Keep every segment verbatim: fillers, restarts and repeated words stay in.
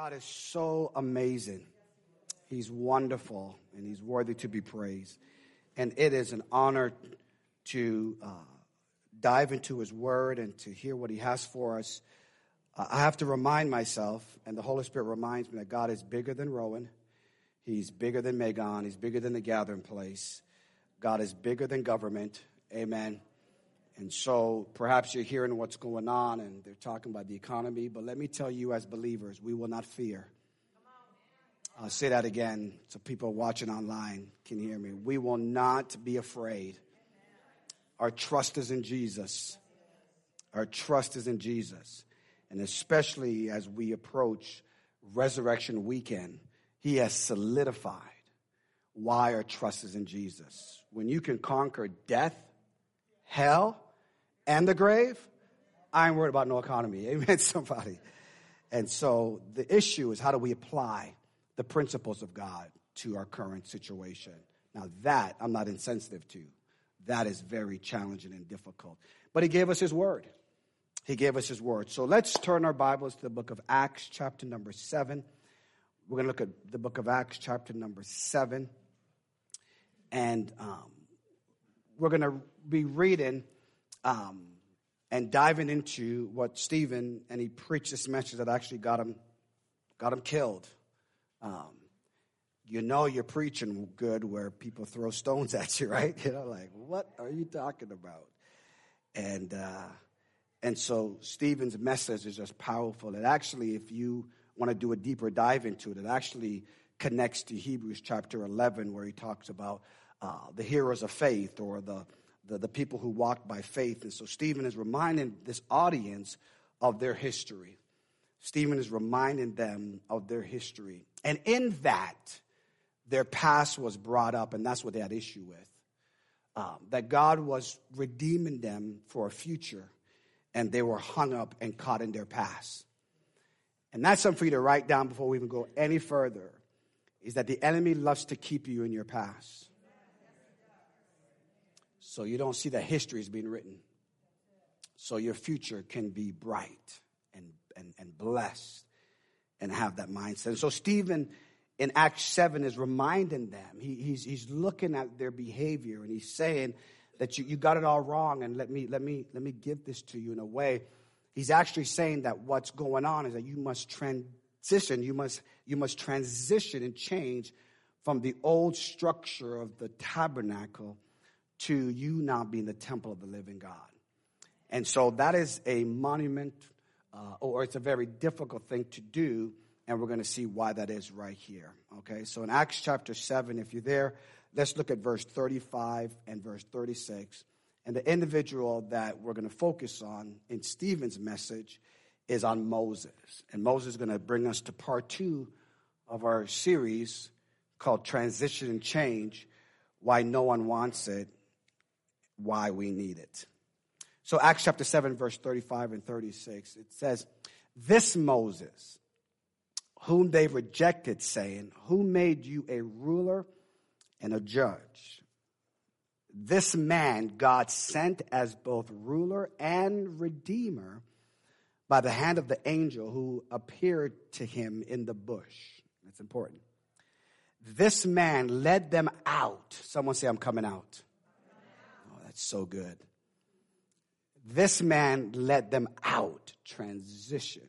God is so amazing. He's wonderful, and he's worthy to be praised. And it is an honor to uh, dive into his word and to hear what he has for us. Uh, I have to remind myself, and the Holy Spirit reminds me, that God is bigger than Rowan. He's bigger than Megon. He's bigger than the gathering place. God is bigger than government. Amen. And so perhaps you're hearing what's going on, and they're talking about the economy. But let me tell you, as believers, we will not fear. I'll say that again so people watching online can hear me. We will not be afraid. Our trust is in Jesus. Our trust is in Jesus. And especially as we approach Resurrection Weekend, he has solidified why our trust is in Jesus. When you can conquer death, hell, and the grave, I ain't worried about no economy. Amen, somebody. And so the issue is, how do we apply the principles of God to our current situation? Now that I'm not insensitive to. That is very challenging and difficult. But he gave us his word. He gave us his word. So let's turn our Bibles to the book of Acts, chapter number seven. We're going to look at the book of Acts, chapter number seven. And um, we're going to be reading um, and diving into what Stephen, and he preached this message that actually got him, got him killed. Um, you know you're preaching good where people throw stones at you, right? You know, like, what are you talking about? And uh, and so Stephen's message is just powerful. It actually, if you want to do a deeper dive into it, it actually connects to Hebrews chapter eleven, where he talks about uh, the heroes of faith, or the, the, the people who walk by faith. And so Stephen is reminding this audience of their history. Stephen is reminding them of their history. And in that, their past was brought up, and that's what they had issue with. Um, that God was redeeming them for a future, and they were hung up and caught in their past. And that's something for you to write down before we even go any further, is that the enemy loves to keep you in your past. So you don't see that history is being written. So your future can be bright and, and, and blessed and have that mindset. And so Stephen in Acts seven is reminding them. He, he's, he's looking at their behavior, and he's saying that you, you got it all wrong, and let me, let me, let me give this to you in a way. He's actually saying that what's going on is that you must transition, you must, you must transition and change from the old structure of the tabernacle to you now being the temple of the living God. And so that is a monument, uh, or it's a very difficult thing to do, and we're going to see why that is right here. Okay, so in Acts chapter seven, if you're there, let's look at verse thirty-five and verse thirty-six. And the individual that we're going to focus on in Stephen's message is on Moses. And Moses is going to bring us to part two of our series called Transition and Change, Why No One Wants It, Why We Need It. So Acts chapter seven, verse thirty-five and thirty-six, it says, "This Moses, whom they rejected, saying, 'Who made you a ruler and a judge?' This man God sent as both ruler and redeemer by the hand of the angel who appeared to him in the bush." That's important. "This man led them out." Someone say, "I'm coming out." Oh, that's so good. "This man led them out," transition,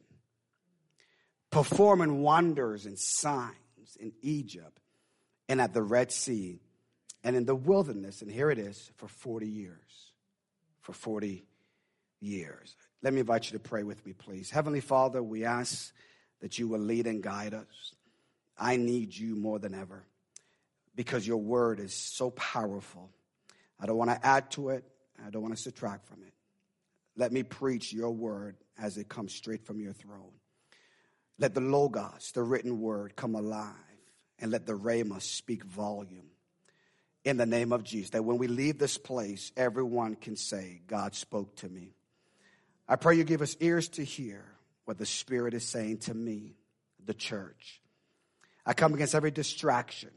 "performing wonders and signs in Egypt and at the Red Sea and in the wilderness," and here it is, "for forty years. For forty years. Let me invite you to pray with me, please. Heavenly Father, we ask that you will lead and guide us. I need you more than ever because your word is so powerful. I don't want to add to it. I don't want to subtract from it. Let me preach your word as it comes straight from your throne. Let the Logos, the written word, come alive, and let the Rhema speak volume. In the name of Jesus, that when we leave this place, everyone can say, God spoke to me. I pray you give us ears to hear what the Spirit is saying to me, the church. I come against every distraction.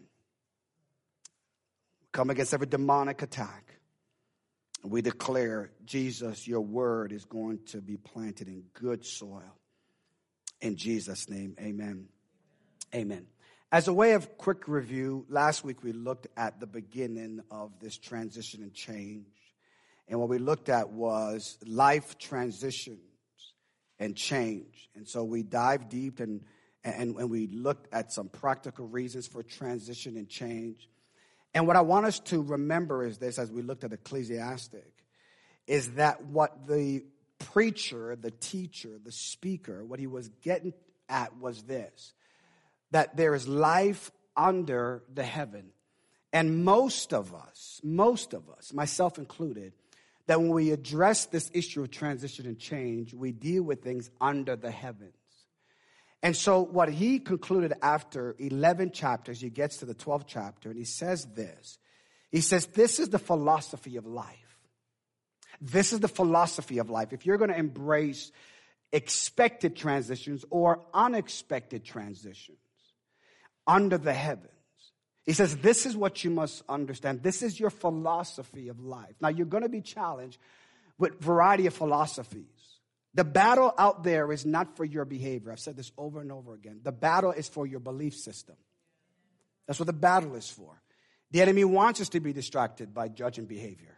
Come against every demonic attack. We declare, Jesus, your word is going to be planted in good soil. In Jesus' name, amen. Amen. As a way of quick review, last week we looked at the beginning of this transition and change. And what we looked at was life transitions and change. And so we dived deep and, and, and we looked at some practical reasons for transition and change. And what I want us to remember is this, as we looked at Ecclesiastic, is that what the preacher, the teacher, the speaker, what he was getting at was this, that there is life under the heaven. And most of us, most of us, myself included, that when we address this issue of transition and change, we deal with things under the heavens. And so what he concluded after eleven chapters, he gets to the twelfth chapter, and he says this. He says, this is the philosophy of life. This is the philosophy of life. If you're going to embrace expected transitions or unexpected transitions under the heavens, he says, this is what you must understand. This is your philosophy of life. Now, you're going to be challenged with a variety of philosophies. The battle out there is not for your behavior. I've said this over and over again. The battle is for your belief system. That's what the battle is for. The enemy wants us to be distracted by judging behavior.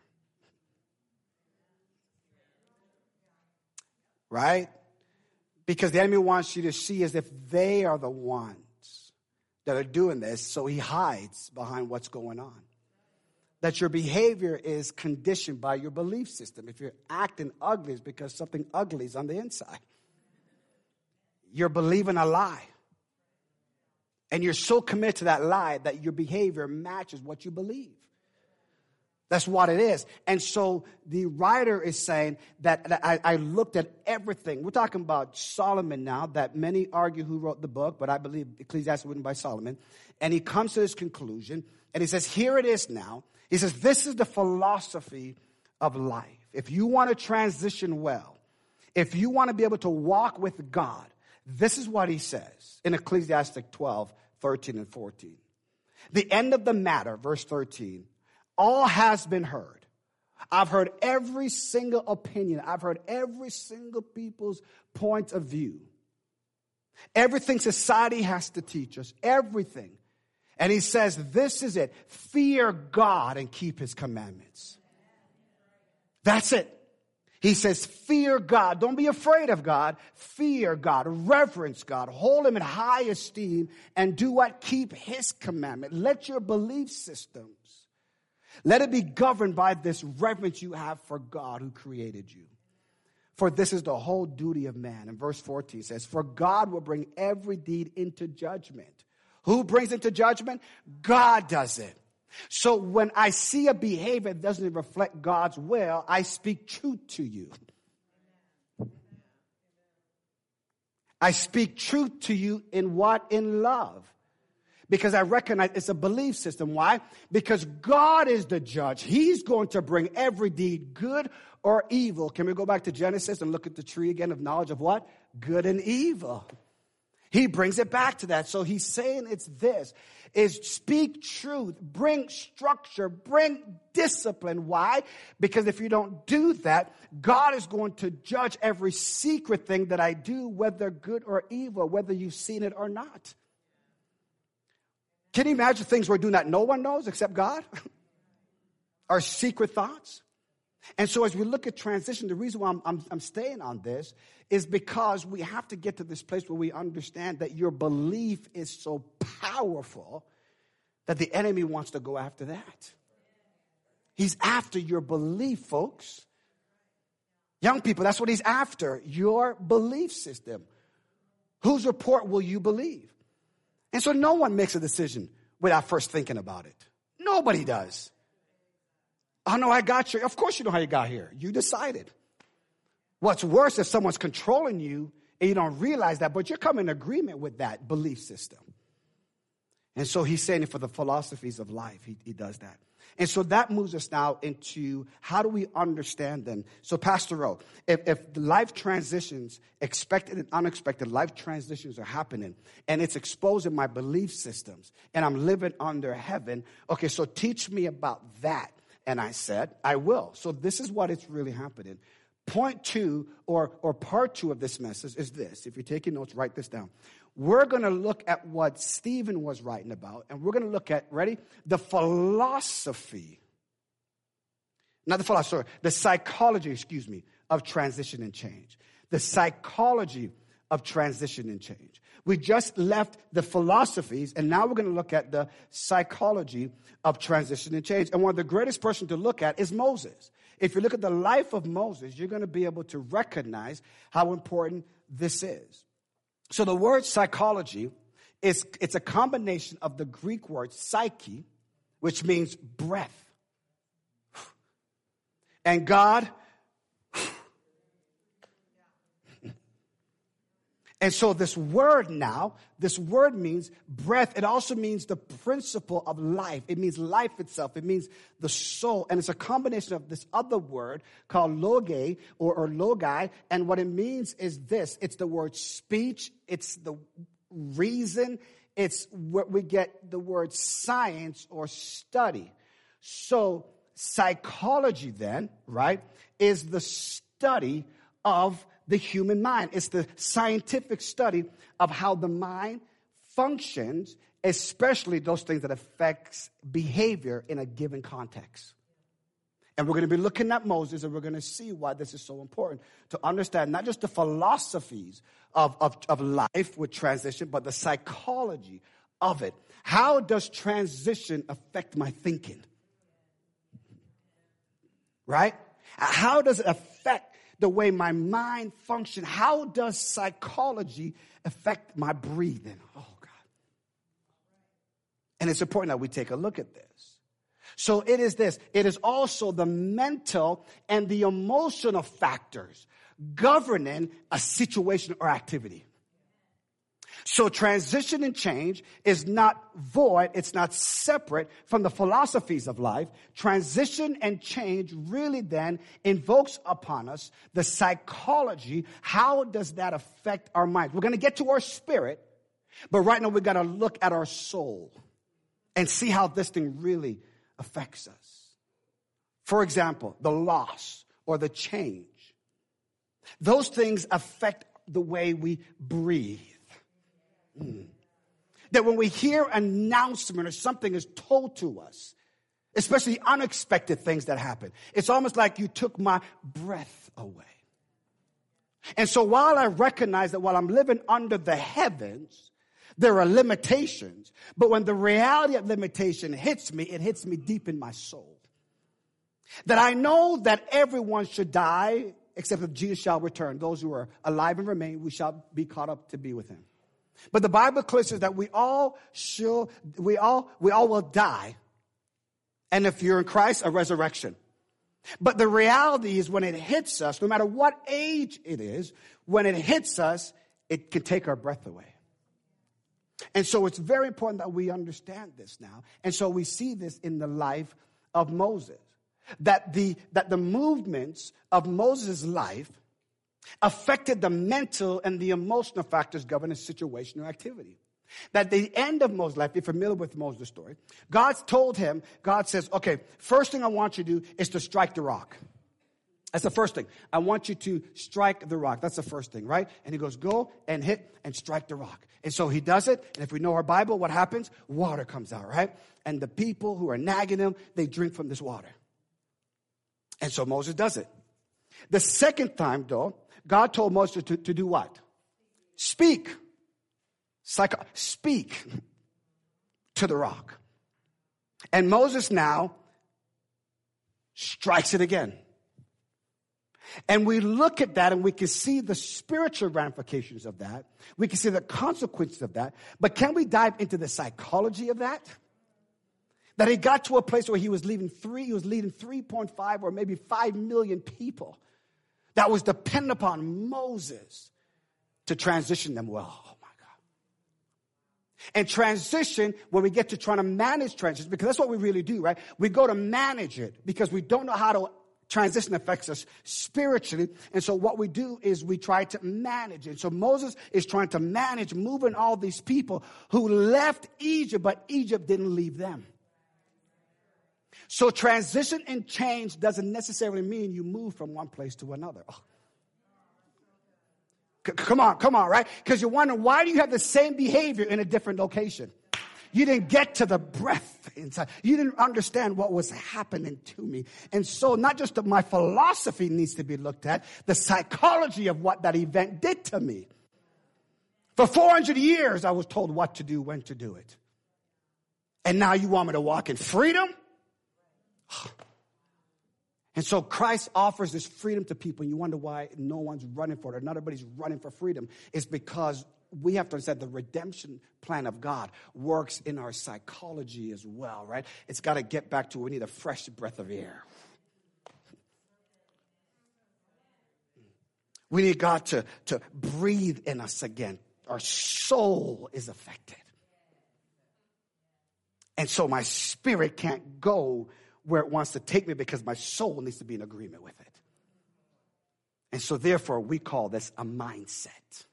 Right? Because the enemy wants you to see as if they are the ones that are doing this, so he hides behind what's going on. That your behavior is conditioned by your belief system. If you're acting ugly, it's because something ugly is on the inside. You're believing a lie. And you're so committed to that lie that your behavior matches what you believe. That's what it is. And so the writer is saying that, that I, I looked at everything. We're talking about Solomon now, that many argue who wrote the book, but I believe Ecclesiastes was written by Solomon. And he comes to this conclusion, and he says, here it is now. He says, this is the philosophy of life. If you want to transition well, if you want to be able to walk with God, this is what he says in Ecclesiastes twelve, thirteen, and fourteen. The end of the matter, verse thirteen, all has been heard. I've heard every single opinion. I've heard every single people's point of view. Everything society has to teach us, everything. And he says, this is it. Fear God and keep his commandments. That's it. He says, fear God. Don't be afraid of God. Fear God. Reverence God. Hold him in high esteem. And do what? Keep his commandment. Let your belief systems, let it be governed by this reverence you have for God who created you. For this is the whole duty of man. And verse fourteen says, for God will bring every deed into judgment. Who brings into judgment? God does it. So when I see a behavior that doesn't reflect God's will, I speak truth to you. I speak truth to you in what? In love. Because I recognize it's a belief system. Why? Because God is the judge. He's going to bring every deed, good or evil. Can we go back to Genesis and look at the tree again of knowledge of what? Good and evil. He brings it back to that. So he's saying it's this, is speak truth, bring structure, bring discipline. Why? Because if you don't do that, God is going to judge every secret thing that I do, whether good or evil, whether you've seen it or not. Can you imagine things we're doing that no one knows except God? Our secret thoughts? And so as we look at transition, the reason why I'm, I'm, I'm staying on this is because we have to get to this place where we understand that your belief is so powerful that the enemy wants to go after that. He's after your belief, folks. Young people, that's what he's after, your belief system. Whose report will you believe? And so no one makes a decision without first thinking about it. Nobody does. I know I got here. Of course you know how you got here. You decided. What's worse is someone's controlling you and you don't realize that, but you're coming in agreement with that belief system. And so he's saying it for the philosophies of life. He, he does that. And so that moves us now into how do we understand them? So Pastor Rowe, if, if life transitions, expected and unexpected life transitions are happening, and it's exposing my belief systems, and I'm living under heaven, okay, so teach me about that. And I said, I will. So this is what is really happening. point two or, or part two of this message is this. If you're taking notes, write this down. We're going to look at what Stephen was writing about, and we're going to look at, ready? The philosophy, not the philosophy, the psychology, excuse me, of transition and change. The psychology of transition and change. We just left the philosophies, and now we're going to look at the psychology of transition and change. And one of the greatest person to look at is Moses. If you look at the life of Moses, you're going to be able to recognize how important this is. So the word psychology is it's a combination of the Greek word psyche, which means breath. And God, and so this word now, this word means breath. It also means the principle of life. It means life itself. It means the soul. And it's a combination of this other word called loge or, or logi. And what it means is this. It's the word speech. It's the reason. It's where we get the word science or study. So psychology then, right, is the study of the human mind. It's the scientific study of how the mind functions, especially those things that affects behavior in a given context. And we're going to be looking at Moses, and we're going to see why this is so important to understand not just the philosophies of, of, of life with transition, but the psychology of it. How does transition affect my thinking? Right? How does it affect the way my mind functions? How does psychology affect my breathing? Oh, God. And it's important that we take a look at this. So it is this. It is also the mental and the emotional factors governing a situation or activity. So transition and change is not void. It's not separate from the philosophies of life. Transition and change really then invokes upon us the psychology. How does that affect our minds? We're going to get to our spirit, but right now we've got to look at our soul and see how this thing really affects us. For example, the loss or the change. Those things affect the way we breathe. Mm. That when we hear an announcement or something is told to us, especially unexpected things that happen, it's almost like you took my breath away. And so while I recognize that while I'm living under the heavens, there are limitations, but when the reality of limitation hits me, it hits me deep in my soul. That I know that everyone should die except that Jesus shall return. Those who are alive and remain, we shall be caught up to be with him. But the Bible clearly says that we all shall, we all, we all will die. And if you're in Christ, a resurrection. But the reality is when it hits us, no matter what age it is, when it hits us, it can take our breath away. And so it's very important that we understand this now. And so we see this in the life of Moses. That the, that the movements of Moses' life affected the mental and the emotional factors governing his situation or activity. That the end of Moses' life, if you're familiar with Moses' story, God told him, God says, okay, first thing I want you to do is to strike the rock. That's the first thing. I want you to strike the rock. That's the first thing, right? And he goes, go and hit and strike the rock. And so he does it. And if we know our Bible, what happens? Water comes out, right? And the people who are nagging him, they drink from this water. And so Moses does it. The second time, though, God told Moses to, to do what? Speak. Psycho- speak to the rock. And Moses now strikes it again. And we look at that and we can see the spiritual ramifications of that. We can see the consequences of that. But can we dive into the psychology of that? That he got to a place where he was leading three, he was leading three point five or maybe five million people that was dependent upon Moses to transition them well. Oh my God. And transition, when we get to trying to manage transition, because that's what we really do, right? We go to manage it because we don't know how to transition affects us spiritually. And so what we do is we try to manage it. So Moses is trying to manage moving all these people who left Egypt, but Egypt didn't leave them. So transition and change doesn't necessarily mean you move from one place to another. Oh. C- come on, come on, right? Because you're wondering, why do you have the same behavior in a different location? You didn't get to the breath inside. You didn't understand what was happening to me. And so not just that my philosophy needs to be looked at, the psychology of what that event did to me. For four hundred years, I was told what to do, when to do it. And now you want me to walk in freedom? And so Christ offers this freedom to people. And you wonder why no one's running for it, or not everybody's running for freedom. It's because we have to understand the redemption plan of God works in our psychology as well, right? It's got to get back to we need a fresh breath of air. We need God to, to breathe in us again. Our soul is affected. And so my spirit can't go where it wants to take me because my soul needs to be in agreement with it. And so therefore we call this a mindset.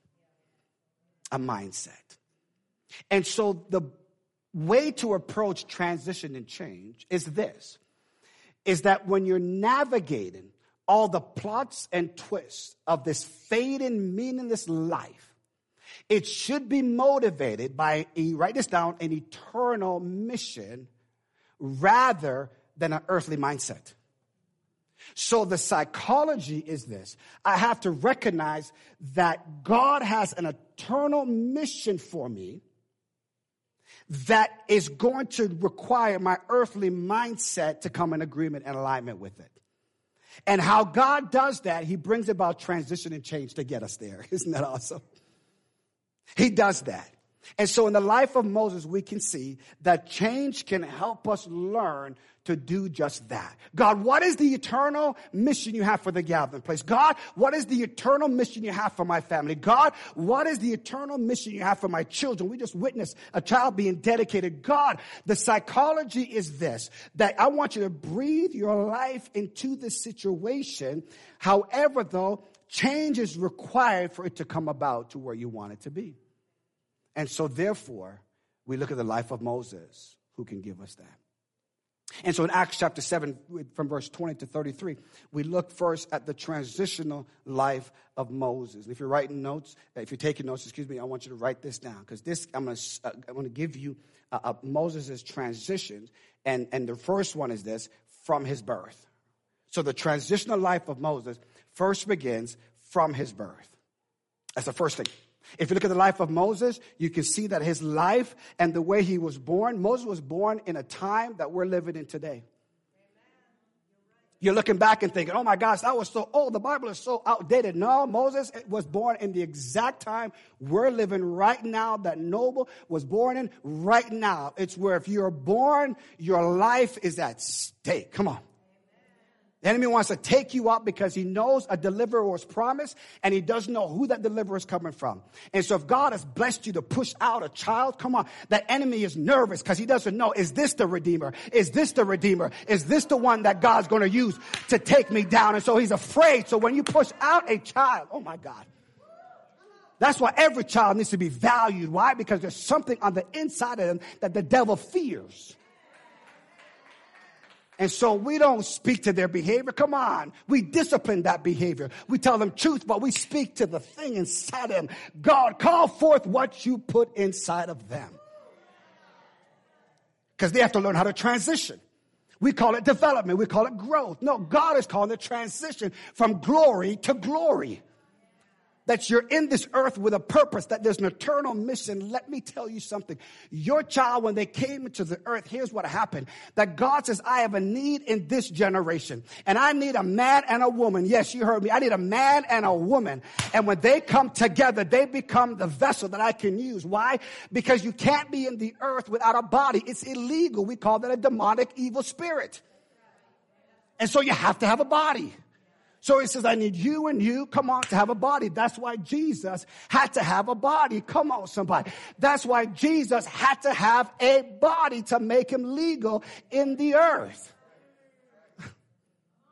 A mindset. And so the way to approach transition and change is this, is that when you're navigating all the plots and twists of this fading, meaningless life, it should be motivated by, write this down, an eternal mission rather than an earthly mindset. So the psychology is this. I have to recognize that God has an eternal mission for me that is going to require my earthly mindset to come in agreement and alignment with it. And how God does that, he brings about transition and change to get us there. Isn't that awesome? He does that. And so in the life of Moses, we can see that change can help us learn to do just that. God, what is the eternal mission you have for the gathering place? God, what is the eternal mission you have for my family? God, what is the eternal mission you have for my children? We just witnessed a child being dedicated. God, the psychology is this, that I want you to breathe your life into this situation. However, though, change is required for it to come about to where you want it to be. And so, therefore, we look at the life of Moses, who can give us that. And so in Acts chapter seven, from verse twenty to thirty-three, we look first at the transitional life of Moses. And if you're writing notes, if you're taking notes, excuse me, I want you to write this down, because this I'm going to uh, I'm going to give you uh, uh, Moses' transitions, and and the first one is this: from his birth. So the transitional life of Moses first begins from his birth. That's the first thing. If you look at the life of Moses, you can see that his life and the way he was born, Moses was born in a time that we're living in today. You're looking back and thinking, oh my gosh, that was so old. The Bible is so outdated. No, Moses was born in the exact time we're living right now, that Noble was born in right now. It's where if you're born, your life is at stake. Come on. The enemy wants to take you out because he knows a deliverer was promised, and he doesn't know who that deliverer is coming from. And so if God has blessed you to push out a child, come on, that enemy is nervous because he doesn't know, is this the Redeemer? Is this the Redeemer? Is this the one that God's going to use to take me down? And so he's afraid. So when you push out a child, oh my God. That's why every child needs to be valued. Why? Because there's something on the inside of them that the devil fears. And so we don't speak to their behavior. Come on. We discipline that behavior. We tell them truth, but we speak to the thing inside of them. God, call forth what you put inside of them. Because they have to learn how to transition. We call it development. We call it growth. No, God is calling it transition from glory to glory. That you're in this earth with a purpose, that there's an eternal mission. Let me tell you something. Your child, when they came into the earth, here's what happened. That God says, I have a need in this generation. And I need a man and a woman. Yes, you heard me. I need a man and a woman. And when they come together, they become the vessel that I can use. Why? Because you can't be in the earth without a body. It's illegal. We call that a demonic evil spirit. And so you have to have a body. So he says, I need you and you, come on, to have a body. That's why Jesus had to have a body. Come on, somebody. That's why Jesus had to have a body to make him legal in the earth.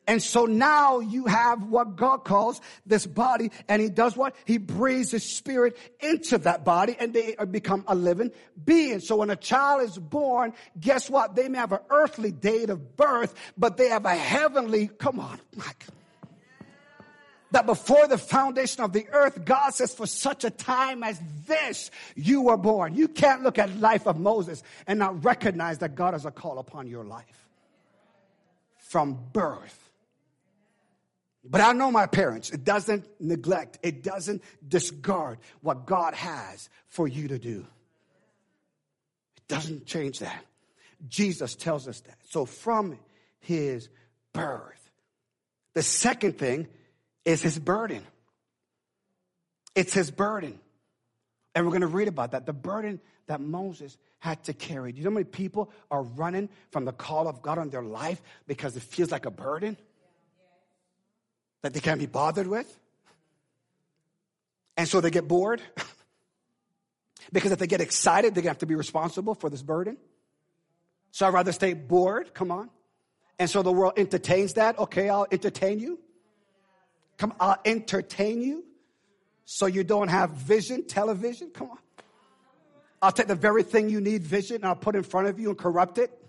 And so now you have what God calls this body, and he does what? He breathes his spirit into that body, and they become a living being. So when a child is born, guess what? They may have an earthly date of birth, but they have a heavenly, come on, Mike. That before the foundation of the earth, God says, for such a time as this, you were born. You can't look at the life of Moses and not recognize that God has a call upon your life from birth. But I know my parents. It doesn't neglect. It doesn't discard what God has for you to do. It doesn't change that. Jesus tells us that. So from his birth. The second thing is his burden. It's his burden. And we're going to read about that. The burden that Moses had to carry. Do you know how many people are running from the call of God on their life because it feels like a burden that they can't be bothered with? And so they get bored. Because if they get excited, they're going to have to be responsible for this burden. So I'd rather stay bored. Come on. And so the world entertains that. Okay, I'll entertain you. Come, I'll entertain you. So you don't have vision, television. Come on. I'll take the very thing you need vision and I'll put in front of you and corrupt it.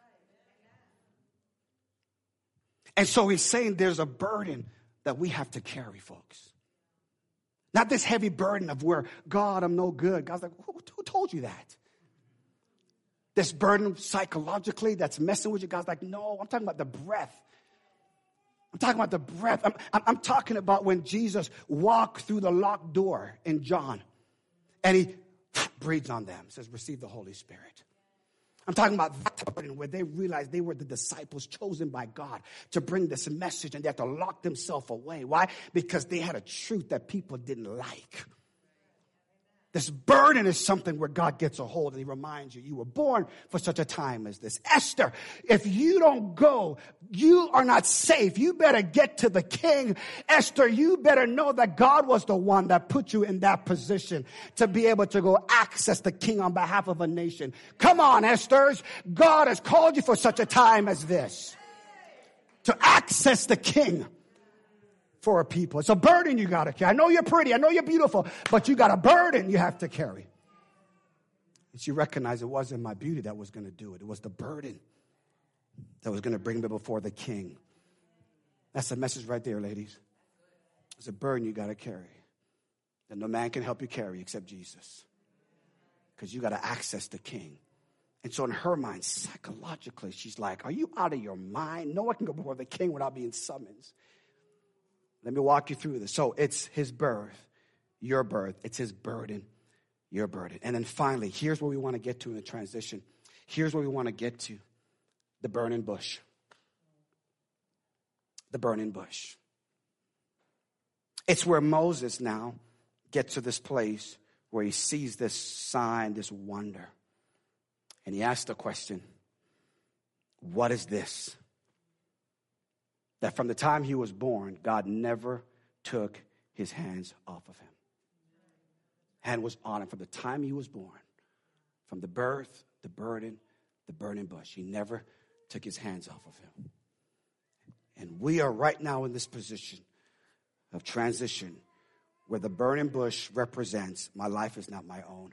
And so he's saying there's a burden that we have to carry, folks. Not this heavy burden of where, God, I'm no good. God's like, who, who told you that? This burden psychologically that's messing with you. God's like, no, I'm talking about the breath. I'm talking about the breath. I'm, I'm, I'm talking about when Jesus walked through the locked door in John and he breathes on them, says, receive the Holy Spirit. I'm talking about that burden where they realized they were the disciples chosen by God to bring this message and they had to lock themselves away. Why? Because they had a truth that people didn't like. This burden is something where God gets a hold and he reminds you, you were born for such a time as this. Esther, if you don't go, you are not safe. You better get to the king. Esther, you better know that God was the one that put you in that position to be able to go access the king on behalf of a nation. Come on, Esther's. God has called you for such a time as this to access the king. For a people. It's a burden you got to carry. I know you're pretty. I know you're beautiful. But you got a burden you have to carry. And she recognized it wasn't my beauty that was going to do it. It was the burden that was going to bring me before the king. That's the message right there, ladies. It's a burden you got to carry. That no man can help you carry except Jesus. Because you got to access the king. And so in her mind, psychologically, she's like, are you out of your mind? No one can go before the king without being summoned. Let me walk you through this. So it's his birth, your birth. It's his burden, your burden. And then finally, here's where we want to get to in the transition. Here's where we want to get to. The burning bush. The burning bush. It's where Moses now gets to this place where he sees this sign, this wonder. And he asks the question, what is this? That from the time he was born, God never took his hands off of him. Hand was on him from the time he was born. From the birth, the burden, the burning bush. He never took his hands off of him. And we are right now in this position of transition where the burning bush represents my life is not my own.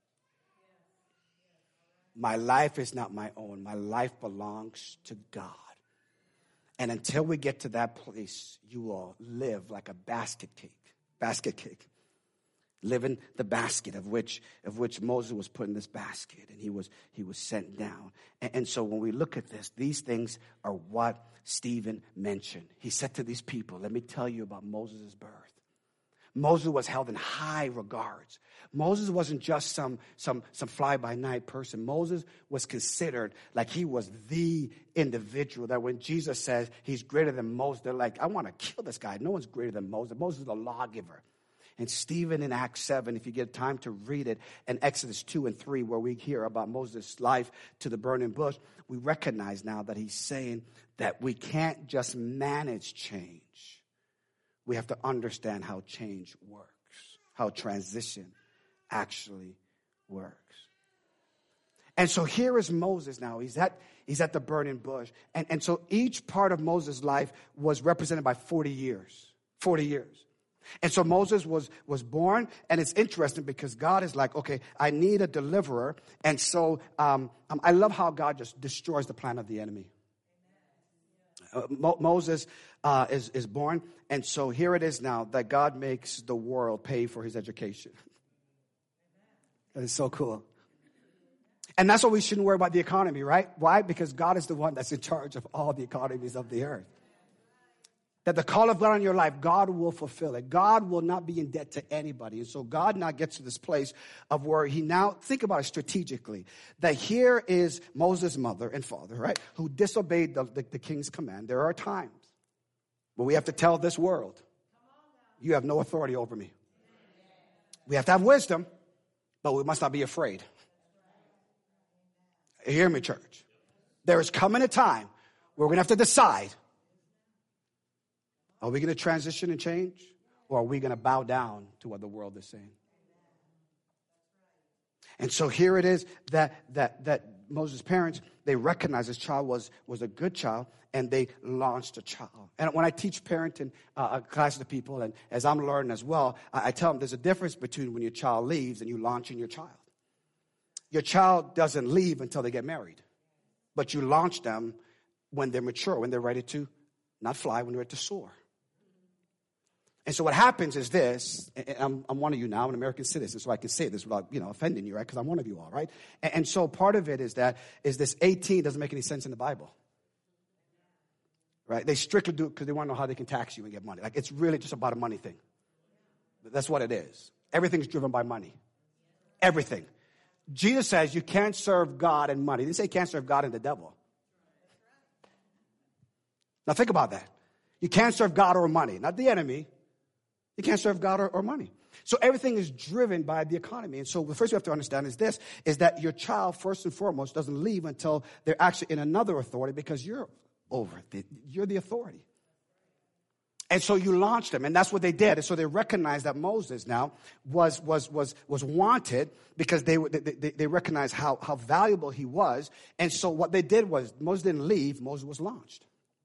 My life is not my own. My life belongs to God. And until we get to that place, you will live like a basket cake, basket cake. Live in the basket of which of which Moses was put in this basket, and he was he was sent down. And, and so when we look at this, these things are what Stephen mentioned. He said to these people, let me tell you about Moses' birth. Moses was held in high regards. Moses wasn't just some, some, some fly-by-night person. Moses was considered like he was the individual that when Jesus says he's greater than Moses, they're like, I want to kill this guy. No one's greater than Moses. Moses is the lawgiver. And Stephen in Acts seven, if you get time to read it, and Exodus two and three, where we hear about Moses' life to the burning bush, we recognize now that he's saying that we can't just manage change. We have to understand how change works, how transition actually works. And so here is Moses now. He's at, he's at the burning bush. And, and so each part of Moses' life was represented by forty years. forty years. And so Moses was, was born, and it's interesting because God is like, okay, I need a deliverer. And so um, um, I love how God just destroys the plan of the enemy. Uh, Mo- Moses uh, is, is born, and so here it is now that God makes the world pay for his education. That is so cool. And that's why we shouldn't worry about the economy, right? Why? Because God is the one that's in charge of all the economies of the earth. That the call of God on your life, God will fulfill it. God will not be in debt to anybody. And so God now gets to this place of where he now, think about it strategically, that here is Moses' mother and father, right, who disobeyed the, the, the king's command. There are times where we have to tell this world, you have no authority over me. We have to have wisdom, but we must not be afraid. Hear me, church. There is coming a time where we're going to have to decide, are we going to transition and change, or are we going to bow down to what the world is saying? And so here it is that that that Moses' parents, they recognized this child was, was a good child, and they launched a child. And when I teach parenting uh, classes to people, and as I'm learning as well, I, I tell them there's a difference between when your child leaves and you launching your child. Your child doesn't leave until they get married, but you launch them when they're mature, when they're ready to not fly, when they're ready to soar. And so what happens is this, and I'm, I'm one of you now, I'm an American citizen, so I can say this without, you know, offending you, right? Because I'm one of you all, right? And, and so part of it is that, is this eighteen doesn't make any sense in the Bible. Right? They strictly do it because they want to know how they can tax you and get money. Like, it's really just about a money thing. That's what it is. Everything's driven by money. Everything. Jesus says you can't serve God and money. He didn't say you can't serve God and the devil. Now think about that. You can't serve God or money, not the enemy. You can't serve God or, or money. So everything is driven by the economy. And so the first we have to understand is this, is that your child, first and foremost, doesn't leave until they're actually in another authority because you're over it. You're the authority. And so you launched them, and that's what they did. And so they recognized that Moses now was was was was wanted because they they, they recognized how, how valuable he was. And so what they did was Moses didn't leave, Moses was launched.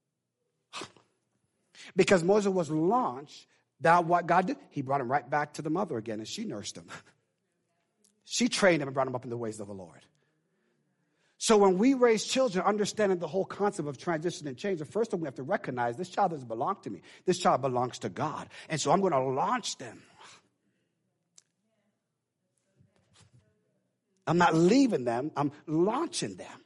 Because Moses was launched, that what God did, he brought him right back to the mother again, and she nursed him. She trained him and brought him up in the ways of the Lord. So when we raise children, understanding the whole concept of transition and change, the first thing we have to recognize, this child doesn't belong to me. This child belongs to God. And so I'm going to launch them. I'm not leaving them. I'm launching them.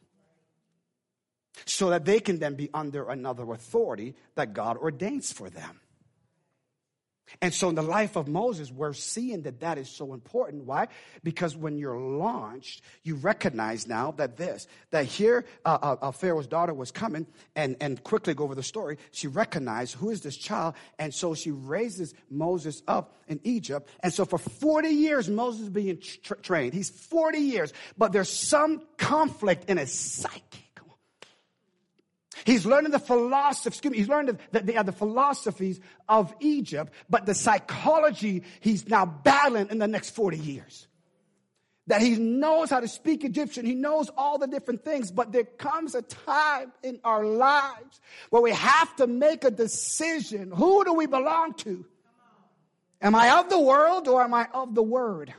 So that they can then be under another authority that God ordains for them. And so in the life of Moses, we're seeing that that is so important. Why? Because when you're launched, you recognize now that this, that here uh, uh, Pharaoh's daughter was coming, and, and quickly go over the story, she recognized who is this child, and so she raises Moses up in Egypt. And so for forty years, Moses is being tra- trained. He's forty years, but there's some conflict in his psyche. He's learning the philosophy, excuse me, he's learning the, the, the philosophies of Egypt, but the psychology he's now battling in the next forty years. That he knows how to speak Egyptian, he knows all the different things, but there comes a time in our lives where we have to make a decision. Who do we belong to? Am I of the world or am I of the word?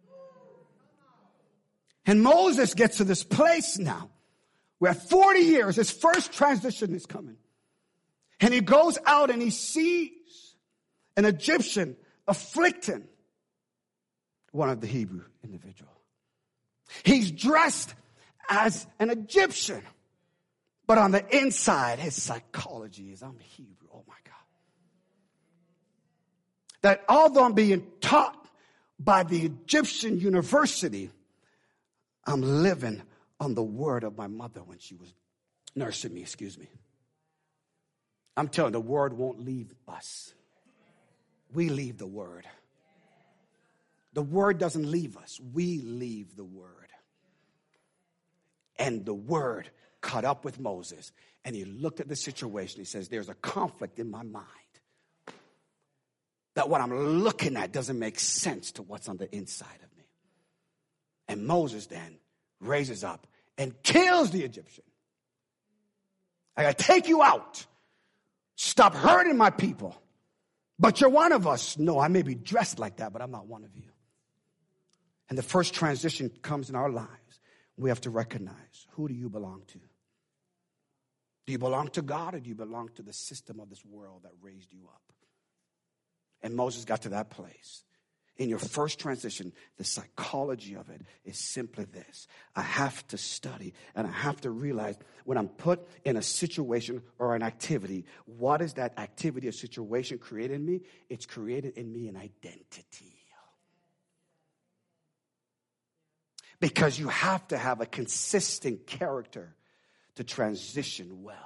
And Moses gets to this place now. Where forty years, his first transition is coming. And he goes out and he sees an Egyptian afflicting one of the Hebrew individuals. He's dressed as an Egyptian, but on the inside, his psychology is, I'm Hebrew. Oh my God. That although I'm being taught by the Egyptian university, I'm living on the word of my mother when she was nursing me, excuse me. I'm telling you, the word won't leave us. We leave the word. The word doesn't leave us. We leave the word. And the word caught up with Moses, and he looked at the situation. He says, there's a conflict in my mind. That what I'm looking at doesn't make sense to what's on the inside of me. And Moses then raises up and kills the Egyptian. I got to take you out. Stop hurting my people. But you're one of us. No, I may be dressed like that, but I'm not one of you. And the first transition comes in our lives. We have to recognize, who do you belong to? Do you belong to God, or do you belong to the system of this world that raised you up? And Moses got to that place. In your first transition, the psychology of it is simply this. I have to study, and I have to realize when I'm put in a situation or an activity, what is that activity or situation created in me? It's created in me an identity. Because you have to have a consistent character to transition well.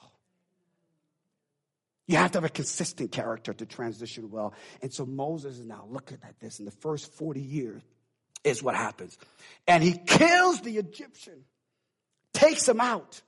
You have to have a consistent character to transition well. And so Moses is now looking at this. In the first forty years is what happens. And he kills the Egyptian, takes him out,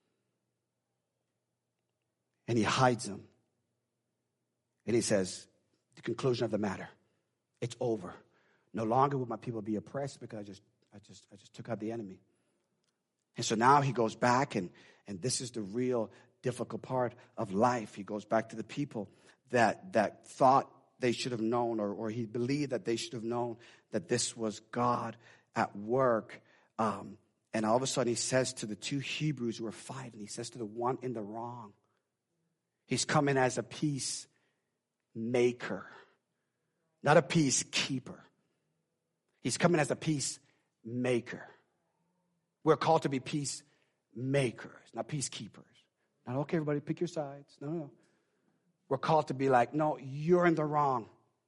and he hides him. And he says, the conclusion of the matter, it's over. No longer will my people be oppressed because I just, I just, I just took out the enemy. And so now he goes back, and, and this is the real difficult part of life. He goes back to the people that that thought they should have known, or, or he believed that they should have known that this was God at work. Um, and all of a sudden he says to the two Hebrews who are fighting, he says to the one in the wrong, he's coming as a peacemaker, not a peacekeeper. He's coming as a peacemaker. We're called to be peacemakers, not peacekeepers. Not, okay, everybody, pick your sides. No, no. We're called to be like, no, you're in the wrong.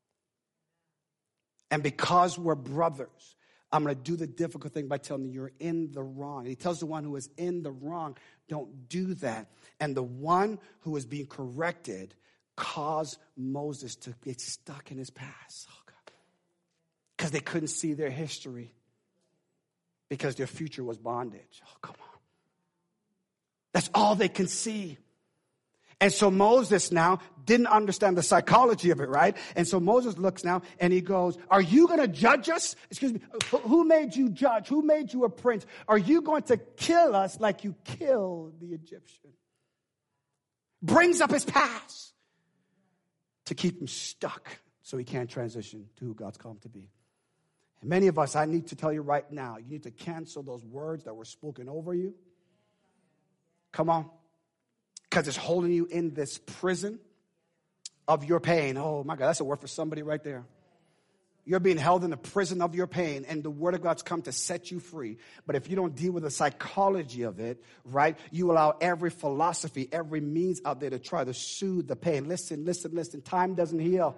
And because we're brothers, I'm going to do the difficult thing by telling you you're in the wrong. And he tells the one who is in the wrong, don't do that. And the one who is being corrected caused Moses to get stuck in his past. Oh, God. Because they couldn't see their history. Because their future was bondage. Oh, come on. That's all they can see. And so Moses now didn't understand the psychology of it, right? And so Moses looks now and he goes, are you going to judge us? Excuse me, who made you judge? Who made you a prince? Are you going to kill us like you killed the Egyptian? Brings up his past to keep him stuck so he can't transition to who God's called him to be. And many of us, I need to tell you right now, you need to cancel those words that were spoken over you. Come on. Because it's holding you in this prison of your pain. Oh, my God, that's a word for somebody right there. You're being held in the prison of your pain, and the Word of God's come to set you free. But if you don't deal with the psychology of it, right, you allow every philosophy, every means out there to try to soothe the pain. Listen, listen, listen. Time doesn't heal.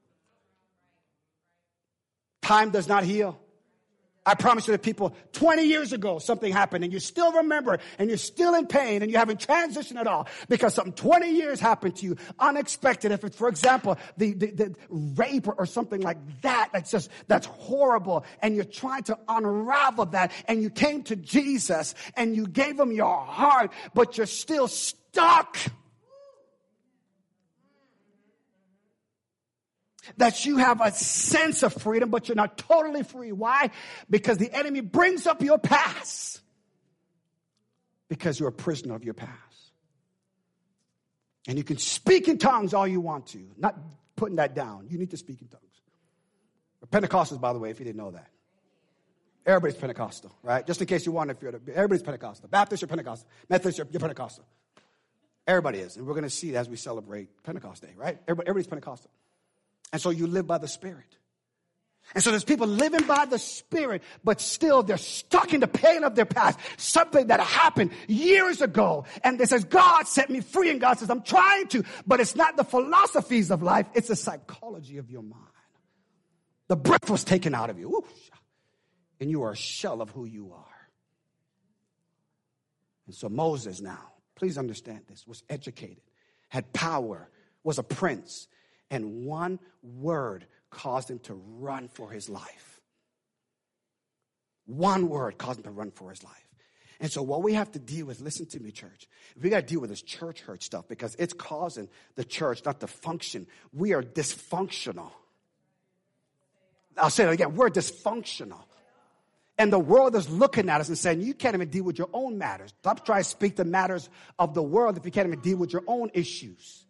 Time does not heal. I promise you that people, twenty years ago, something happened and you still remember and you're still in pain and you haven't transitioned at all because something twenty years happened to you, unexpected. If it's, for example, the, the, the rape or, or something like that, that's just, that's horrible. And you're trying to unravel that and you came to Jesus and you gave him your heart, but you're still stuck. That you have a sense of freedom, but you're not totally free. Why? Because the enemy brings up your past. Because you're a prisoner of your past. And you can speak in tongues all you want to. Not putting that down. You need to speak in tongues. Pentecostals, by the way, if you didn't know that. Everybody's Pentecostal, right? Just in case you wonder if you're, everybody's Pentecostal. Baptist, you're Pentecostal. Methodist, you're, you're Pentecostal. Everybody is. And we're going to see it as we celebrate Pentecost Day, right? Everybody, everybody's Pentecostal. And so you live by the Spirit. And so there's people living by the Spirit, but still they're stuck in the pain of their past. Something that happened years ago. And they says, God set me free. And God says, I'm trying to. But it's not the philosophies of life. It's the psychology of your mind. The breath was taken out of you. Ooh, and you are a shell of who you are. And so Moses now, please understand this, was educated, had power, was a prince. And one word caused him to run for his life. One word caused him to run for his life. And so what we have to deal with, listen to me, church. We got to deal with this church hurt stuff because it's causing the church not to function. We are dysfunctional. I'll say it again. We're dysfunctional. And the world is looking at us and saying, you can't even deal with your own matters. Stop trying to speak the matters of the world if you can't even deal with your own issues.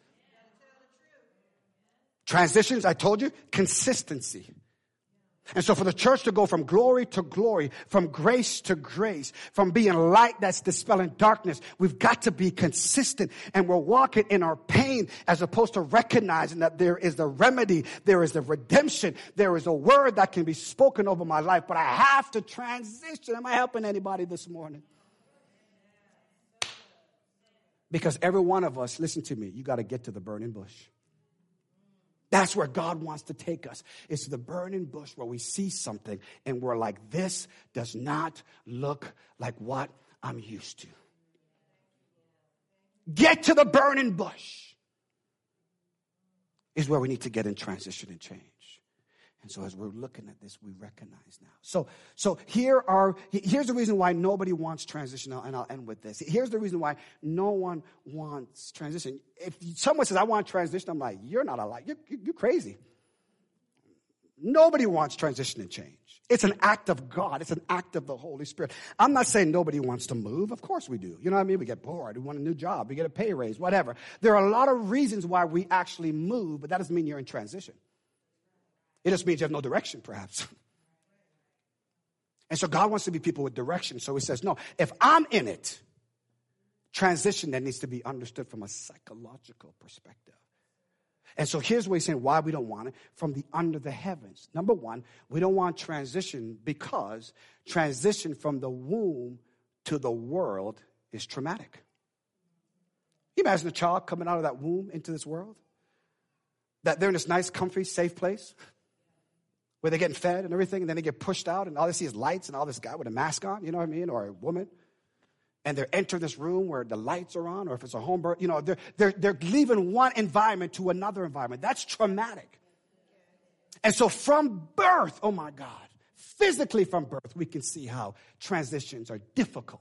Transitions, I told you, consistency. And so for the church to go from glory to glory, from grace to grace, from being light that's dispelling darkness, we've got to be consistent. And we're walking in our pain as opposed to recognizing that there is the remedy, there is the redemption, there is a word that can be spoken over my life. But I have to transition. Am I helping anybody this morning? Because every one of us, listen to me, you got to get to the burning bush. That's where God wants to take us. It's the burning bush where we see something and we're like, this does not look like what I'm used to. Get to the burning bush is where we need to get in transition and change. And so as we're looking at this, we recognize now. So, so here are, here's the reason why nobody wants transition, and I'll end with this. Here's the reason why no one wants transition. If someone says, I want transition, I'm like, you're not alive. You're, you're crazy. Nobody wants transition and change. It's an act of God. It's an act of the Holy Spirit. I'm not saying nobody wants to move. Of course we do. You know what I mean? We get bored. We want a new job. We get a pay raise, whatever. There are a lot of reasons why we actually move, but that doesn't mean you're in transition. It just means you have no direction, perhaps. And so God wants to be people with direction. So he says, no, if I'm in it, transition that needs to be understood from a psychological perspective. And so here's what he's saying, why we don't want it, from the under the heavens. Number one, we don't want transition because transition from the womb to the world is traumatic. Can you imagine a child coming out of that womb into this world? That they're in this nice, comfy, safe place where they're getting fed and everything, and then they get pushed out, and all they see is lights and all this guy with a mask on, you know what I mean, or a woman. And they're entering this room where the lights are on, or if it's a home birth, you know, they're, they're, they're leaving one environment to another environment. That's traumatic. And so from birth, oh my God, physically from birth, we can see how transitions are difficult.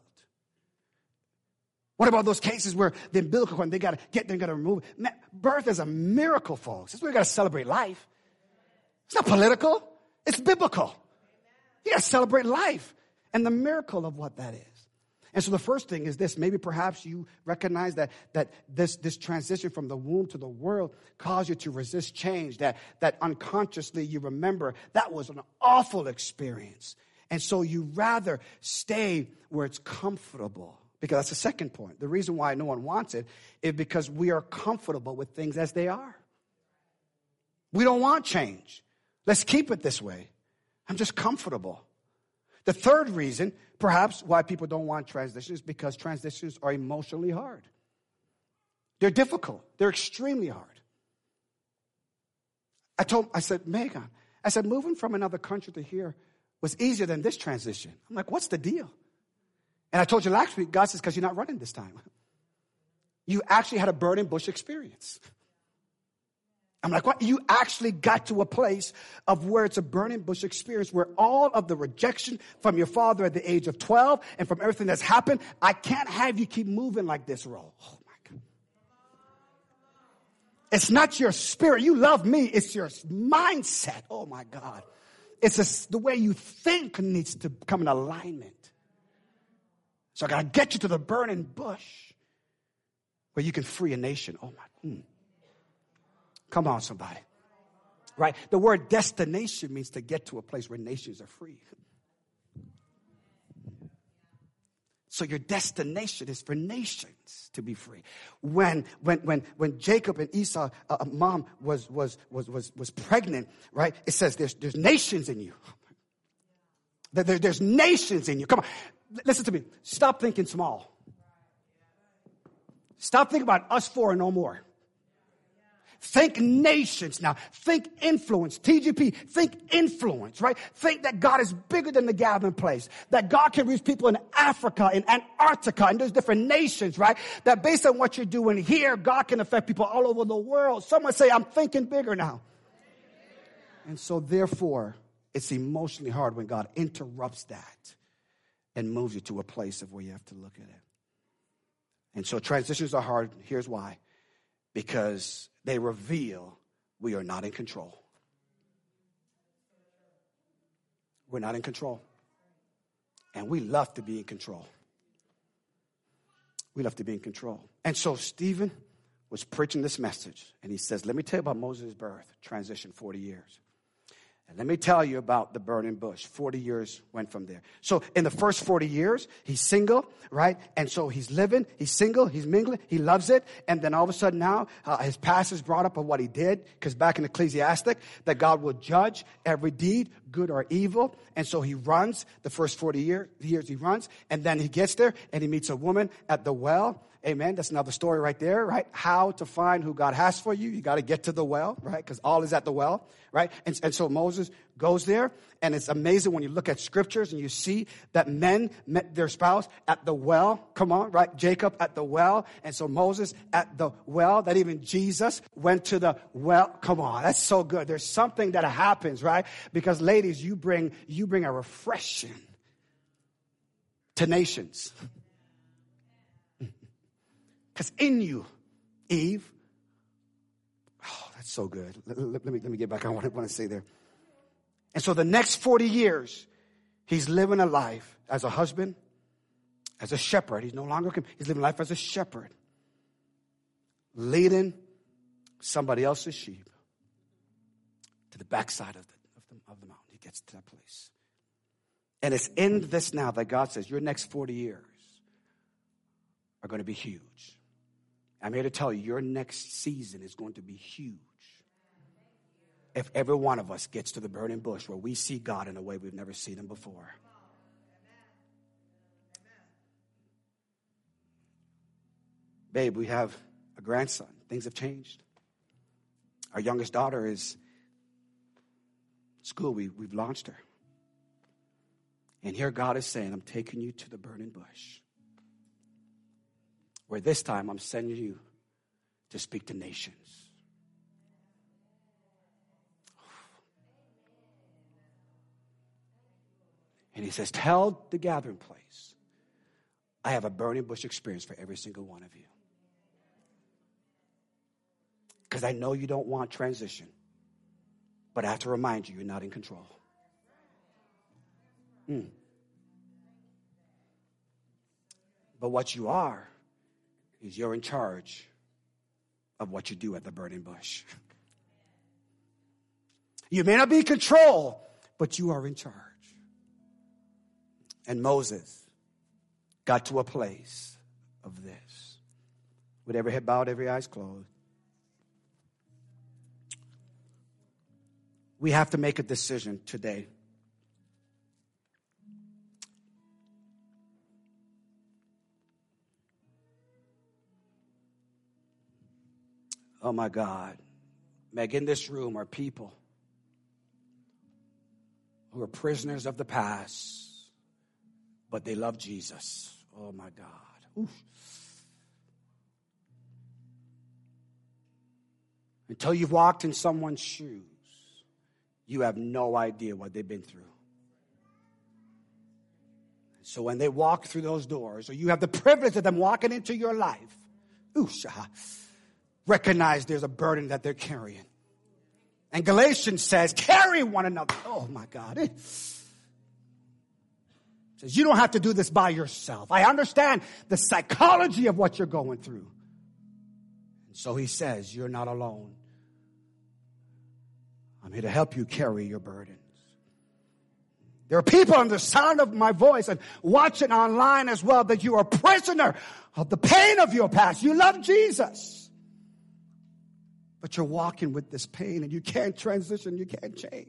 What about those cases where the umbilical cord, they got to get there and got to remove it? Birth is a miracle, folks. That's where we got to celebrate life. It's not political. It's biblical. You got to celebrate life and the miracle of what that is. And so the first thing is this. Maybe perhaps you recognize that, that this, this transition from the womb to the world caused you to resist change, that, that unconsciously you remember that was an awful experience. And so you rather stay where it's comfortable. Because that's the second point. The reason why no one wants it is because we are comfortable with things as they are. We don't want change. Let's keep it this way. I'm just comfortable. The third reason, perhaps, why people don't want transitions is because transitions are emotionally hard. They're difficult. They're extremely hard. I told, I said, Megan, I said, moving from another country to here was easier than this transition. I'm like, what's the deal? And I told you last week, God says, because you're not running this time. You actually had a burning bush experience. I'm like, what? You actually got to a place of where it's a burning bush experience, where all of the rejection from your father at the age of twelve and from everything that's happened, I can't have you keep moving like this, Ro. Oh, my God. It's not your spirit. You love me. It's your mindset. Oh, my God. It's a, the way you think needs to come in alignment. So I got to get you to the burning bush where you can free a nation. Oh, my. Mm. Come on, somebody. Right? The word destination means to get to a place where nations are free. So your destination is for nations to be free. When when when when Jacob and Esau, uh, mom was was was was was pregnant, right? It says there's there's nations in you. There, there's nations in you. Come on. Listen to me. Stop thinking small. Stop thinking about us four and no more. Think nations now. Think influence. T G P, think influence, right? Think that God is bigger than the gathering place. That God can reach people in Africa, in Antarctica, and there's different nations, right? That based on what you're doing here, God can affect people all over the world. Someone say, I'm thinking bigger now. And so therefore, it's emotionally hard when God interrupts that and moves you to a place of where you have to look at it. And so transitions are hard. Here's why. Because they reveal we are not in control. We're not in control. And we love to be in control. We love to be in control. And so Stephen was preaching this message. And he says, let me tell you about Moses' birth, transition forty years. And let me tell you about the burning bush. forty years went from there. So in the first forty years, he's single, right? And so he's living, he's single, he's mingling, he loves it. And then all of a sudden now, uh, his past is brought up of what he did. Because back in Ecclesiastic, that God will judge every deed, good or evil. And so he runs the first forty year, years he runs. And then he gets there and he meets a woman at the well. Amen. That's another story right there, right? How to find who God has for you. You got to get to the well, right? Because all is at the well, right? And, and so Moses goes there. And it's amazing when you look at scriptures and you see that men met their spouse at the well. Come on, right? Jacob at the well. And so Moses at the well. That even Jesus went to the well. Come on, that's so good. There's something that happens, right? Because ladies, you bring, you bring a refreshing to nations. Because in you, Eve, oh, that's so good. Let, let, let me, let me get back on what I want to say there. And so the next forty years, he's living a life as a husband, as a shepherd. He's no longer, he's living life as a shepherd, leading somebody else's sheep to the backside of the, of the, of the mountain. He gets to that place. And it's in this now that God says, your next forty years are going to be huge. I'm here to tell you, your next season is going to be huge. If every one of us gets to the burning bush where we see God in a way we've never seen him before. Babe, we have a grandson. Things have changed. Our youngest daughter is in school. We, we've launched her. And here God is saying, I'm taking you to the burning bush. Where this time I'm sending you to speak to nations. And he says, tell the gathering place, I have a burning bush experience for every single one of you. Because I know you don't want transition. But I have to remind you, you're not in control. Mm. But what you are, is you're in charge of what you do at the burning bush. You may not be in control, but you are in charge. And Moses got to a place of this. With every head bowed, every eyes closed. We have to make a decision today. Oh, my God. Meg, in this room are people who are prisoners of the past, but they love Jesus. Oh, my God. Oof. Until you've walked in someone's shoes, you have no idea what they've been through. So when they walk through those doors, or you have the privilege of them walking into your life, oosh, recognize there's a burden that they're carrying. And Galatians says, carry one another. Oh, my God. It says, you don't have to do this by yourself. I understand the psychology of what you're going through. And so he says, you're not alone. I'm here to help you carry your burdens. There are people on the sound of my voice and watching online as well that you are a prisoner of the pain of your past. You love Jesus. But you're walking with this pain and you can't transition, you can't change.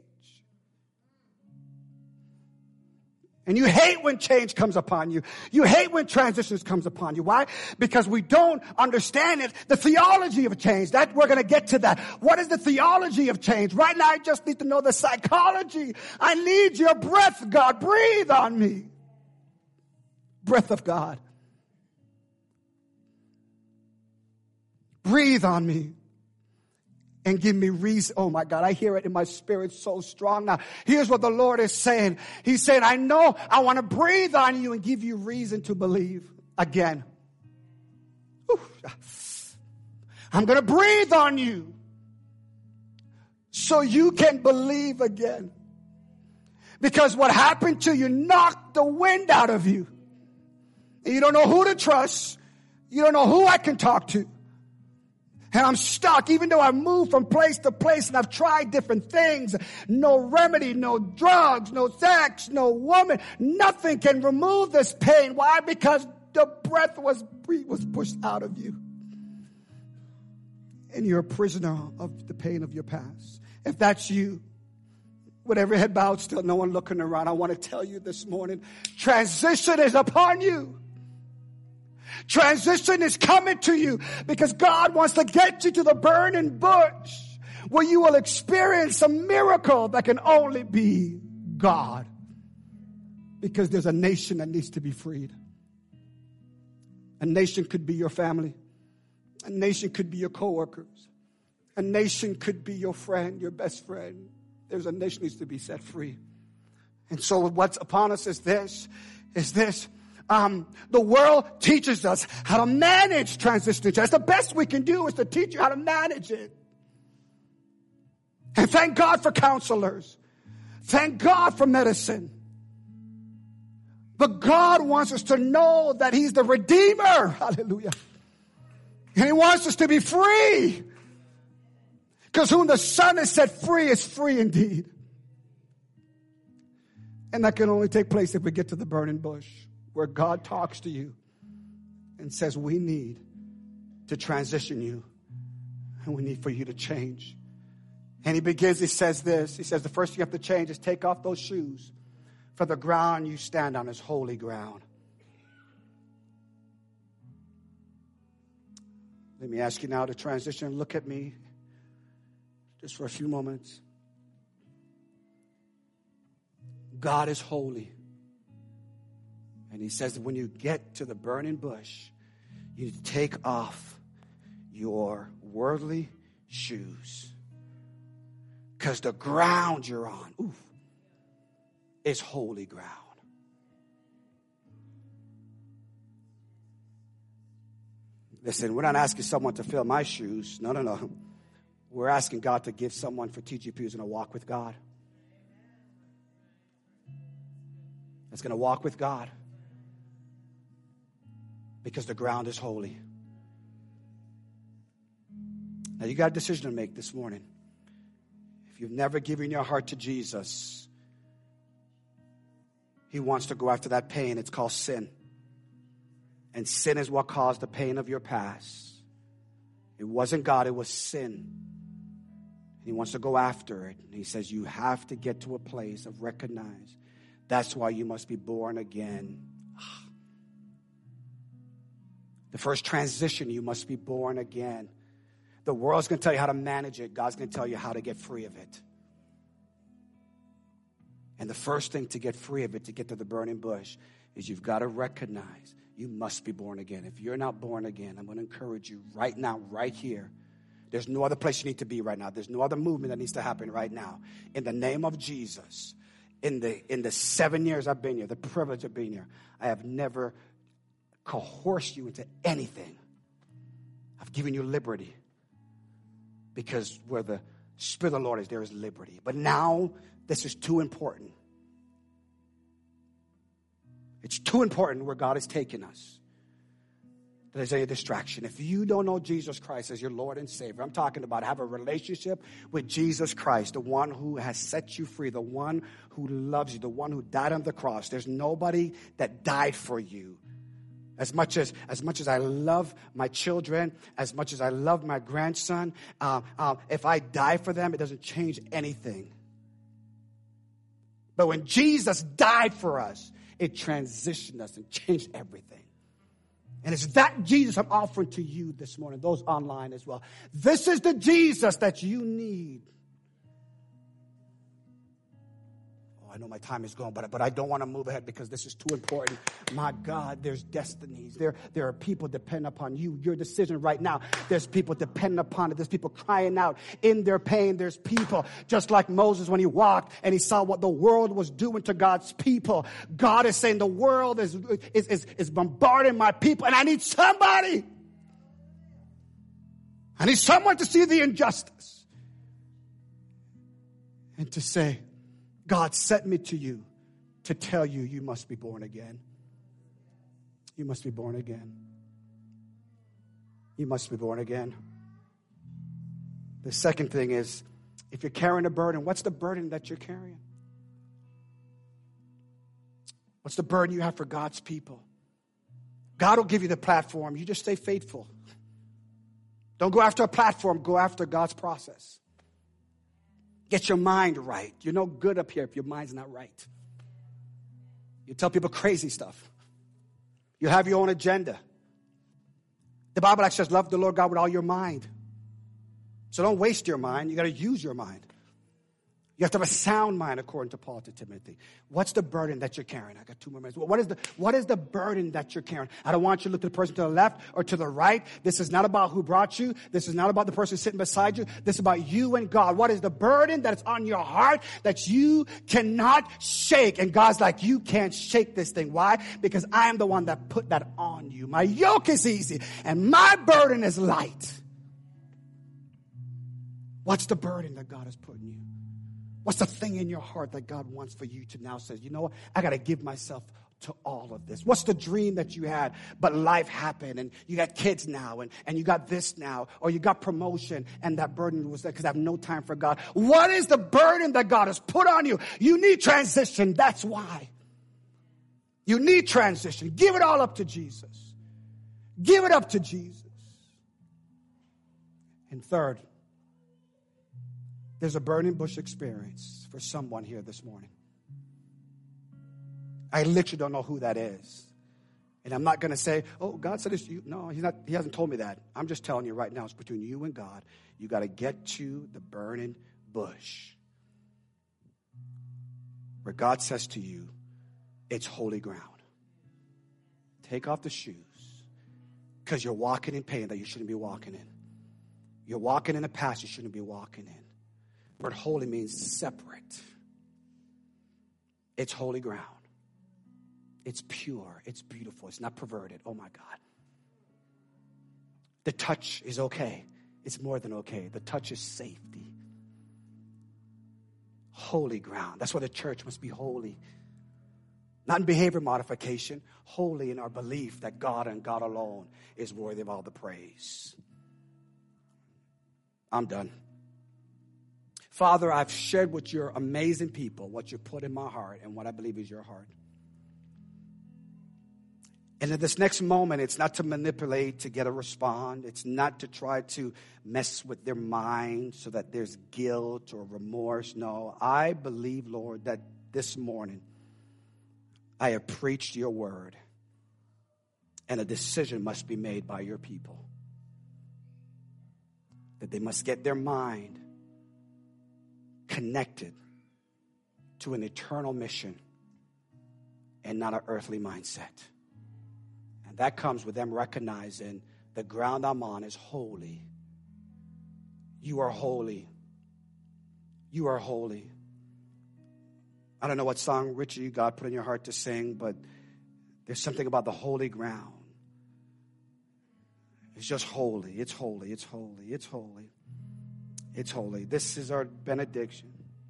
And you hate when change comes upon you. You hate when transitions comes upon you. Why? Because we don't understand it, the theology of change. That we're going to get to that. What is the theology of change? Right now I just need to know the psychology. I need your breath, God. Breathe on me. Breath of God. Breathe on me. And give me reason. Oh, my God, I hear it in my spirit so strong now. Here's what the Lord is saying. He's saying, I know I want to breathe on you and give you reason to believe again. Whew. I'm going to breathe on you so you can believe again. Because what happened to you knocked the wind out of you. And you don't know who to trust. You don't know who I can talk to. And I'm stuck, even though I've moved from place to place and I've tried different things. No remedy, no drugs, no sex, no woman. Nothing can remove this pain. Why? Because the breath was, was pushed out of you. And you're a prisoner of the pain of your past. If that's you, with every head bowed still, no one looking around, I want to tell you this morning, transition is upon you. Transition is coming to you because God wants to get you to the burning bush where you will experience a miracle that can only be God. Because there's a nation that needs to be freed. A nation could be your family. A nation could be your coworkers. A nation could be your friend, your best friend. There's a nation that needs to be set free. And so what's upon us is this, is this. Um, the world teaches us how to manage transition. That's the best we can do is to teach you how to manage it. And thank God for counselors. Thank God for medicine. But God wants us to know that He's the Redeemer. Hallelujah. And He wants us to be free. Because whom the Son has set free is free indeed. And that can only take place if we get to the burning bush, where God talks to you and says, we need to transition you. And we need for you to change. And he begins, he says this. He says, the first thing you have to change is take off those shoes. For the ground you stand on is holy ground. Let me ask you now to transition. Look at me just for a few moments. God is holy. And he says that when you get to the burning bush, you take off your worldly shoes. Because the ground you're on, oof, is holy ground. Listen, we're not asking someone to fill my shoes. No, no, no. We're asking God to give someone for T G P who's going to walk with God. That's going to walk with God. Because the ground is holy. Now you got a decision to make this morning. If you've never given your heart to Jesus, He wants to go after that pain. It's called sin. And sin is what caused the pain of your past. It wasn't God, it was sin. And He wants to go after it. And He says you have to get to a place of recognize. That's why you must be born again. The first transition, you must be born again. The world's going to tell you how to manage it. God's going to tell you how to get free of it. And the first thing to get free of it, to get to the burning bush, is you've got to recognize you must be born again. If you're not born again, I'm going to encourage you right now, right here. There's no other place you need to be right now. There's no other movement that needs to happen right now. In the name of Jesus, in the, in the seven years I've been here, the privilege of being here, I have never coerced you into anything. I've given you liberty. Because where the Spirit of the Lord is, there is liberty. But now, this is too important. It's too important where God has taken us. There's a distraction. If you don't know Jesus Christ as your Lord and Savior, I'm talking about have a relationship with Jesus Christ, the one who has set you free, the one who loves you, the one who died on the cross. There's nobody that died for you. As much as, as much as I love my children, as much as I love my grandson, uh, uh, if I die for them, it doesn't change anything. But when Jesus died for us, it transitioned us and changed everything. And it's that Jesus I'm offering to you this morning, those online as well. This is the Jesus that you need. I know my time is gone, but, but I don't want to move ahead because this is too important. My God, there's destinies. There, there are people depending upon you, your decision right now. There's people depending upon it. There's people crying out in their pain. There's people just like Moses when he walked and he saw what the world was doing to God's people. God is saying the world is, is, is, is bombarding my people and I need somebody. I need someone to see the injustice and to say, God sent me to you to tell you you must be born again. You must be born again. You must be born again. The second thing is, if you're carrying a burden, what's the burden that you're carrying? What's the burden you have for God's people? God will give you the platform. You just stay faithful. Don't go after a platform. Go after God's process. Get your mind right. You're no good up here if your mind's not right. You tell people crazy stuff. You have your own agenda. The Bible actually says, love the Lord God with all your mind. So don't waste your mind. You got to use your mind. You have to have a sound mind, according to Paul to Timothy. What's the burden that you're carrying? I got two more minutes. What is the, what is the burden that you're carrying? I don't want you to look to the person to the left or to the right. This is not about who brought you. This is not about the person sitting beside you. This is about you and God. What is the burden that is on your heart that you cannot shake? And God's like, you can't shake this thing. Why? Because I am the one that put that on you. My yoke is easy and my burden is light. What's the burden that God has put in you? What's the thing in your heart that God wants for you to now say, you know what? I got to give myself to all of this. What's the dream that you had, but life happened and you got kids now and, and you got this now, or you got promotion and that burden was there because I have no time for God. What is the burden that God has put on you? You need transition. That's why. You need transition. Give it all up to Jesus. Give it up to Jesus. And third, there's a burning bush experience for someone here this morning. I literally don't know who that is. And I'm not going to say, oh, God said this to you. No, he's not, he hasn't told me that. I'm just telling you right now, it's between you and God. You got to get to the burning bush where God says to you, it's holy ground. Take off the shoes because you're walking in pain that you shouldn't be walking in. You're walking in a path you shouldn't be walking in. The word holy means separate. It's holy ground. It's pure. It's beautiful. It's not perverted. Oh, my God. The touch is okay. It's more than okay. The touch is safety. Holy ground. That's why the church must be holy. Not in behavior modification. Holy in our belief that God and God alone is worthy of all the praise. I'm done. Father, I've shared with your amazing people what you put in my heart and what I believe is your heart. And in this next moment, it's not to manipulate, to get a response. It's not to try to mess with their mind so that there's guilt or remorse. No, I believe, Lord, that this morning I have preached your word and a decision must be made by your people. That they must get their mind connected to an eternal mission and not an earthly mindset. And that comes with them recognizing the ground I'm on is holy. You are holy. You are holy. I don't know what song, Richie, God put in your heart to sing, but there's something about the holy ground. It's just holy. It's holy. It's holy. It's holy. It's holy. This is our benediction.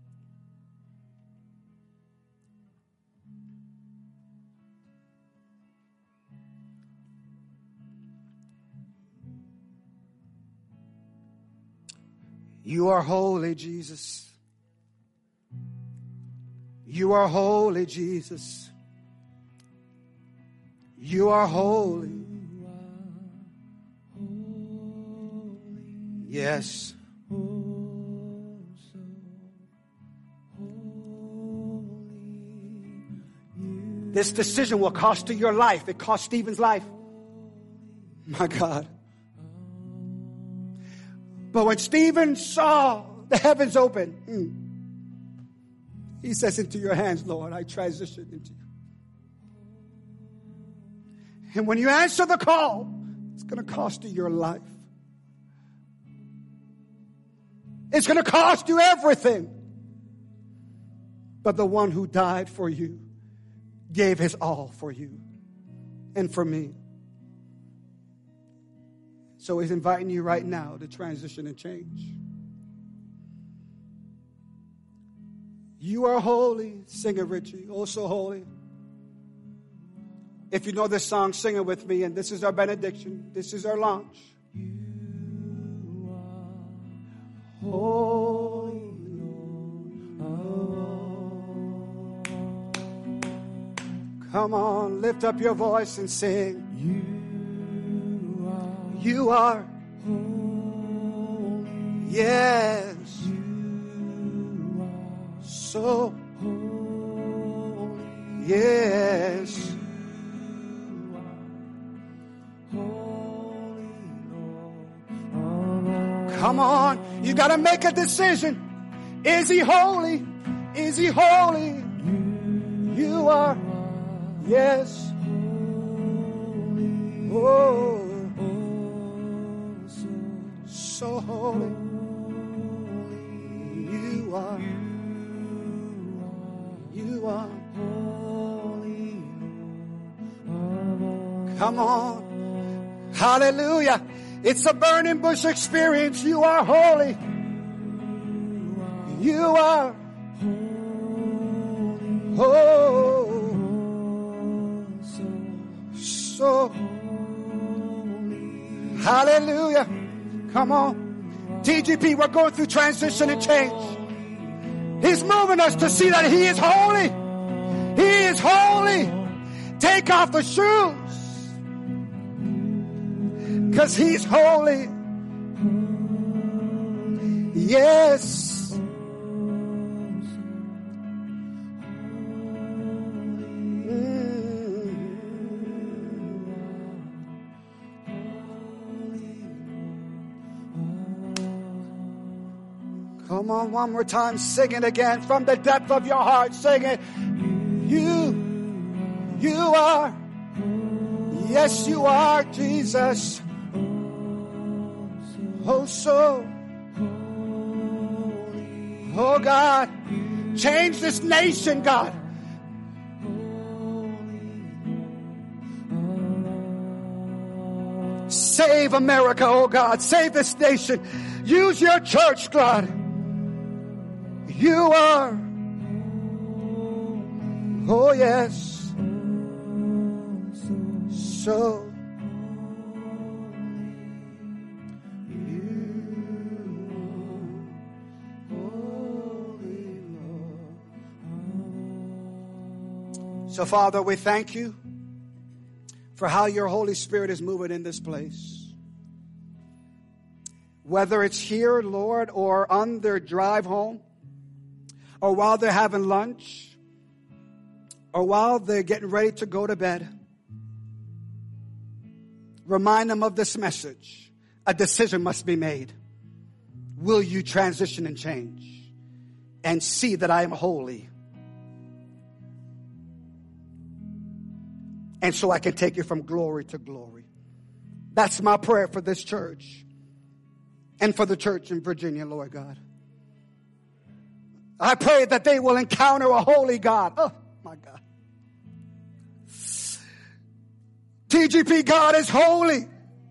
You are holy, Jesus. You are holy, Jesus. You are holy. Yes. This decision will cost you your life. It cost Stephen's life. My God. But when Stephen saw the heavens open, mm, he says, into your hands, Lord, I transition into you. And when you answer the call, it's going to cost you your life. It's going to cost you everything. But the one who died for you gave his all for you and for me. So he's inviting you right now to transition and change. You are holy. Sing it, Richie. Oh, so holy. If you know this song, sing it with me. And this is our benediction. This is our launch. You are holy, Lord. Come on, lift up your voice and sing. You are, you are holy. Yes. You are so holy. Yes. Come on, you got to make a decision. Is he holy? Is he holy? You are, yes. Oh, so holy. You are, you are holy. Come on, hallelujah. It's a burning bush experience. You are holy. You are holy. So hallelujah. Come on. T G P, we're going through transition and change. He's moving us to see that he is holy. He is holy. Take off the shoes. Because he's holy. Yes. Mm. Come on, one more time. Sing it again from the depth of your heart. Sing it. You, you are. Yes, you are, Jesus. Oh, so, oh God, change this nation, God. Save America, oh God, save this nation. Use your church, God. You are, oh yes, so. So, Father, we thank you for how your Holy Spirit is moving in this place. Whether it's here, Lord, or on their drive home, or while they're having lunch, or while they're getting ready to go to bed, remind them of this message. A decision must be made. Will you transition and change and see that I am holy? And so I can take you from glory to glory. That's my prayer for this church and for the church in Virginia, Lord God. I pray that they will encounter a holy God. Oh, my God. T G P, God is holy.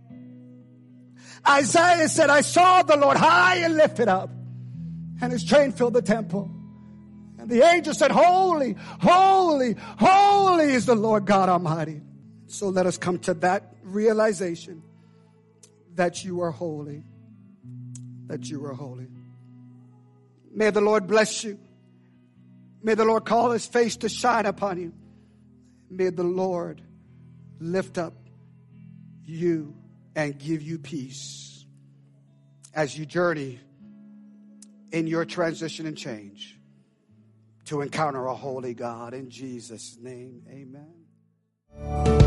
Isaiah said, I saw the Lord high and lifted up, and his train filled the temple. And the angel said, holy, holy, holy is the Lord God Almighty. So let us come to that realization that you are holy, that you are holy. May the Lord bless you. May the Lord call his face to shine upon you. May the Lord lift up you and give you peace as you journey in your transition and change to encounter a holy God. In Jesus' name, amen.